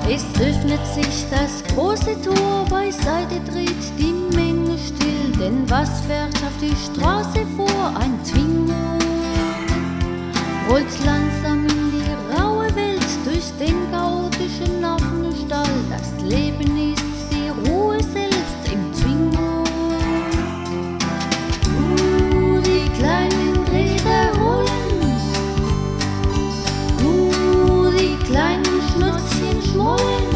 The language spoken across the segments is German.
Es öffnet sich das große Tor, beiseite tritt die Menge still, denn was fährt auf die Straße vor? Ein Twingo rollt langsam in die raue Welt durch den chaotischen Affenstall. Das Leben ist die Ruhe selbst im Twingo. Die kleinen Räder rollen, die kleinen Schnäuzchen schmollen.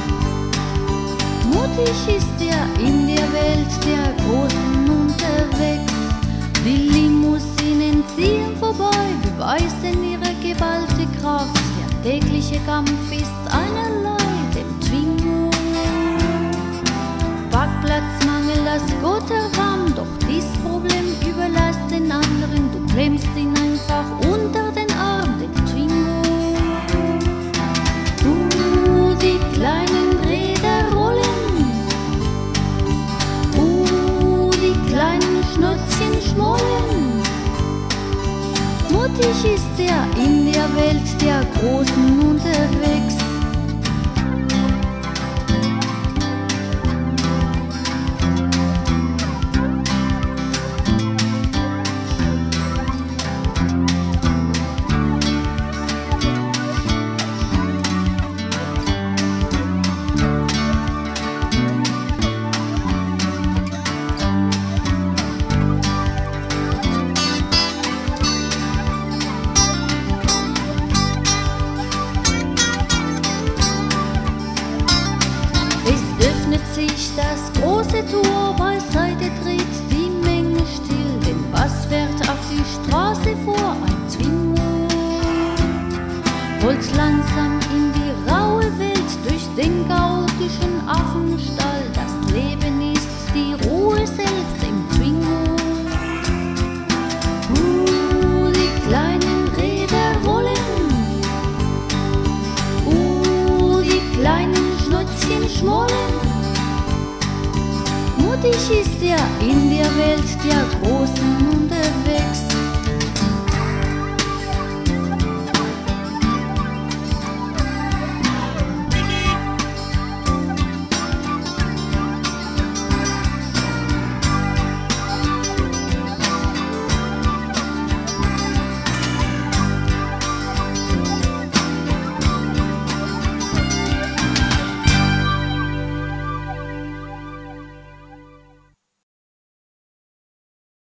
Mutig ist er in der Welt der Großen unterwegs. Die Limousinen ziehen vorbei, beweisen ihre geballte Kraft. Der tägliche Kampf ist einerlei, dem Twingo. Parkplatzmangel, das Gotterwam, doch dies Problem überlässt den anderen. Du klemmst ihn einfach unter den Arm, dem Twingo. Die kleinen Räder rollen, die kleinen Schnäuzchen schmollen. Mutig ist er in der Welt der Großen unterwegs.